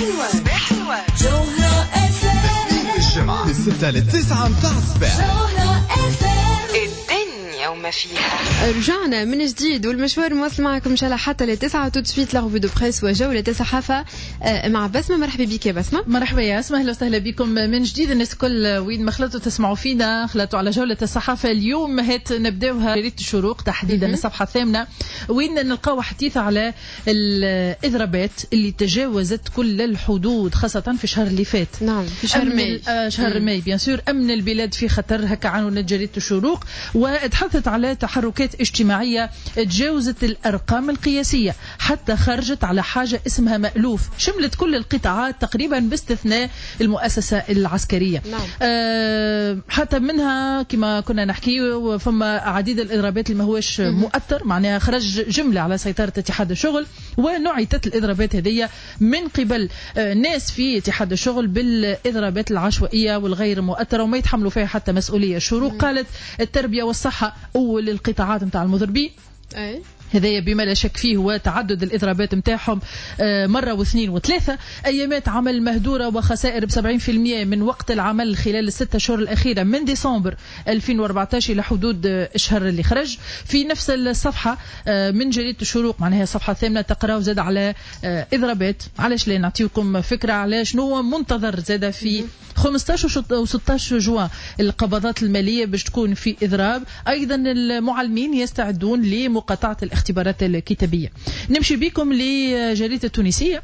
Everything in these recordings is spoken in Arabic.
حلوة جوهرة FM الجمعة من 6 ل 9 متاع الصباح. جوهرة FM الدنيا وما فيها. رجعنا من جديد والمشوار مواصل معكم إن شاء الله حتى لتسعة. تو سويت لا ريفي دو بريس وجولة الصحافة مع بسمة. مرحبا بك يا بسمة. مرحبا يا اسماء، اهلا وسهلا بكم من جديد. الناس كل وين ما خلطوا تسمعوا فينا خلطوا على جولة الصحافة. اليوم هات نبداوها جريدة الشروق تحديدا الصفحة الثامنة، وين نلقاو حديث على الإضرابات اللي تجاوزت كل الحدود خاصة في الشهر اللي فات. نعم في شهر ماي. شهر ماي بيان سور. أمن البلاد في خطر، هكا عنوان جريدة الشروق، وتحدثت على تحركات اجتماعية تجاوزت الأرقام القياسية حتى خرجت على حاجة اسمها مألوف، شملت كل القطاعات تقريبا باستثناء المؤسسة العسكرية. نعم. حتى منها كما كنا نحكي فما عديد الإضرابات اللي ما هوش مؤثر، معناها خرج جملة على سيطرة اتحاد الشغل، ونعتت الإضرابات هذه من قبل ناس في اتحاد الشغل بالإضرابات العشوائية والغير مؤثرة وما يتحملوا فيها حتى مسؤولية. الشروق قالت التربية والصحة أول القطاعات متاع المضربين، هذا بما لا شك فيه، وتعدد الإضرابات متاعهم مرة واثنين وثلاثة. أيامات عمل مهدورة وخسائر ب70% من وقت العمل خلال الستة شهور الأخيرة من ديسمبر 2014 إلى حدود الشهر اللي خرج. في نفس الصفحة من جريدة الشروق، معناها الصفحة الثامنة، تقراو زاد على إضرابات. علاش لا نعطيكم فكرة على شنو منتظر زاد في 15 و 16 جوان. القبضات المالية باش تكون في إضراب، أيضا المعلمين يستعدون لمقاطعة الاختبارات الكتابية. نمشي بكم لجريدة التونسية،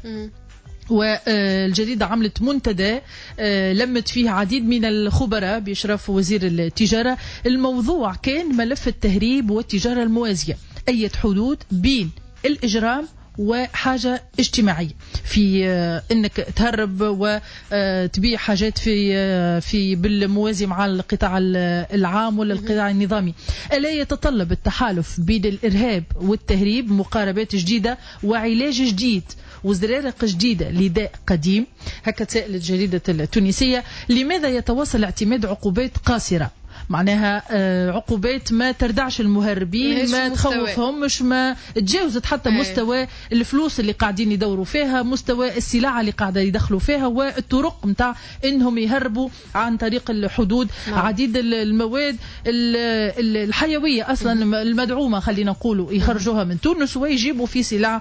والجريدة عملت منتدى لمت فيه عديد من الخبراء بإشراف وزير التجارة. الموضوع كان ملف التهريب والتجارة الموازية، أي حدود بين الإجرام وحاجة اجتماعية في انك تهرب وتبيع حاجات في بالموازي مع القطاع العام ولا القطاع النظامي. ألا يتطلب التحالف بين الإرهاب والتهريب مقاربات جديدة وعلاج جديد وزرارق جديدة لداء قديم؟ هكا تسألت جريدة التونسية. لماذا يتواصل اعتماد عقوبات قاصرة؟ معناها عقوبات ما تردعش المهربين، ما تخوفهمش، ما تجاوزت حتى مستوى الفلوس اللي قاعدين يدوروا فيها، مستوى السلع اللي قاعدة يدخلوا فيها، والطرق متاع انهم يهربوا عن طريق الحدود. عديد المواد الحيوية اصلا المدعومة خلينا نقولوا يخرجوها من تونس ويجيبوا في سلع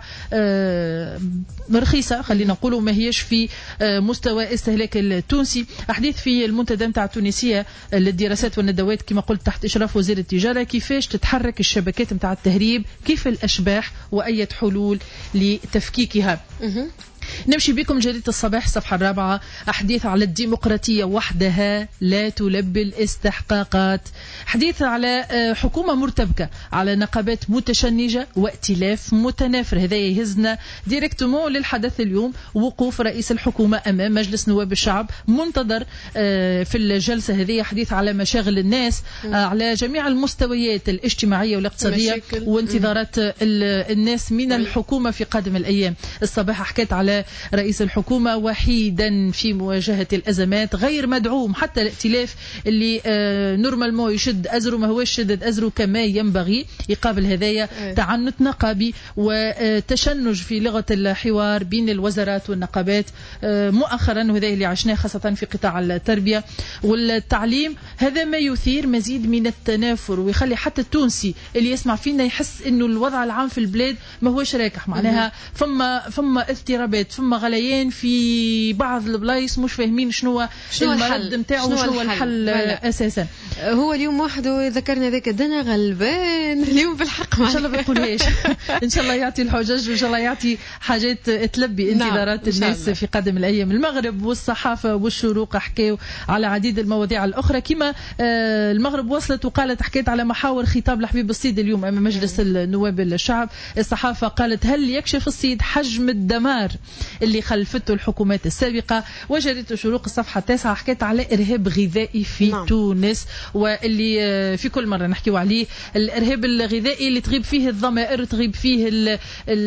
رخيصة خلينا نقولوا ما هيش في مستوى استهلاك التونسي. حديث في المنتدى متاع التونسية للدراسات والندوات كما قلت تحت إشراف وزير التجارة، كيفاش تتحرك الشبكات متاع التهريب، كيف الأشباح، وأي حلول لتفكيكها. نمشي بكم جريدة الصباح الصفحة الرابعة، حديث على الديمقراطية وحدها لا تلبي الاستحقاقات. حديث على حكومة مرتبكة، على نقابات متشنجة وائتلاف متنافر. هذا يهزنا ديريكتومون للحدث اليوم. وقوف رئيس الحكومة أمام مجلس نواب الشعب منتظر في الجلسة هذه. حديث على مشاغل الناس على جميع المستويات الاجتماعية والاقتصادية وانتظارات الناس من الحكومة في قادم الأيام. الصباح حكيت على رئيس الحكومة وحيدا في مواجهة الأزمات، غير مدعوم. حتى الائتلاف اللي نورمالمو يشد أزره ما هو يشدد أزره كما ينبغي، يقابل هدايا تعنت نقابي وتشنج في لغة الحوار بين الوزارات والنقابات مؤخرا، وهذا اللي عشناه خاصة في قطاع التربية والتعليم. هذا ما يثير مزيد من التنافر ويخلي حتى التونسي اللي يسمع فينا يحس انه الوضع العام في البلاد ما هوش راكح. معناها فما اضطرابات، ثم غليان في بعض البلايص، مش فاهمين شنو المرد نتاعو وشنو الحل اساسا. هو اليوم وحده ذكرنا ذاك الدنا غلبان اليوم بالحق. ان شاء الله ما يقولهاش. ان شاء الله يعطي الحجج وان شاء الله يعطي حاجات تلبي انتظارات الناس في قادم الايام. المغرب والصحافه والشروق حكاوا على عديد المواضيع الاخرى. كما المغرب وصلت وقالت حكيت على محاور خطاب لحبيب الصيد اليوم امام مجلس النواب الشعب. الصحافه قالت هل يكشف الصيد حجم الدمار اللي خلفته الحكومات السابقة. وجريدة الشروق الصفحة 9 حكيت على إرهاب غذائي في تونس، واللي في كل مرة نحكيو عليه. الإرهاب الغذائي اللي تغيب فيه الضمائر، تغيب فيه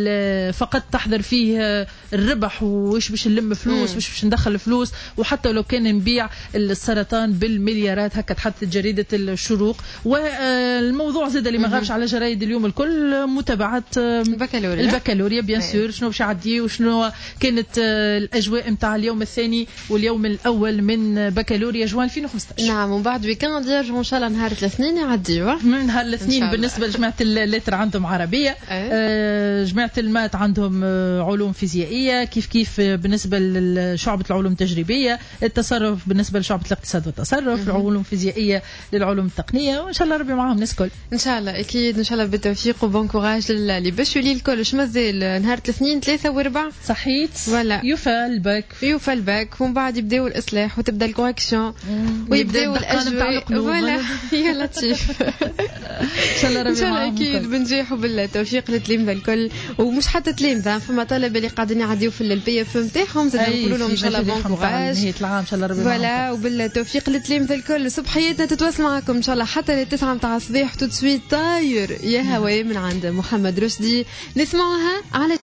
فقط تحضر فيه الربح، وش باش نلم فلوس، وش باش ندخل فلوس، وحتى لو كان نبيع السرطان بالمليارات. هكا تحدثت جريدة الشروق. والموضوع زاد اللي ما غابش على جرايد اليوم الكل، متابعة البكالوريا بيان سور، شنو باش يعدي وشنو كانت الاجواء نتاع اليوم الثاني واليوم الاول من بكالوريا جوان 2015. نعم، ومن بعد ويكاند يرجعوا ان شاء الله نهار الاثنين يعديوا. من نهار الاثنين بالنسبه لجماعه اللتر عندهم عربيه، جماعه المات عندهم علوم فيزيائيه، كيف بالنسبه لشعبه العلوم التجريبيه، التصرف بالنسبه لشعبه الاقتصاد والتصرف، العلوم الفيزيائيه للعلوم التقنيه، وان شاء الله ربي معاهم ناس الكل ان شاء الله. اكيد ان شاء الله بالتوفيق وبون كوراج اللي بشولي الكل. اش مازال نهار الاثنين 3 و4 صحيت ولا يوفى الباك ومن بعد يبداو الاصلاح وتبدا الكوريكسيون ويبداو الاجواء فوالا يا لطيف. ان شاء الله ربي معاهم اكيد بنجيحوا بالتوفيق للتلامذه الكل، ومش حتى تلامذه، فما طلبه اللي قاعدين يعديوا في البي اف نتاعهم زاد نقولوا لهم ان شاء الله بون كوراج نهايه العام ان شاء الله ربي معاهم فوالا، وبالتوفيق للتلامذه الكل. صبحياتنا تتواصل معكم ان شاء الله حتى ل9 نتاع الصباح. تو سويت طاير يا هواي من عند محمد رشدي نسمعها على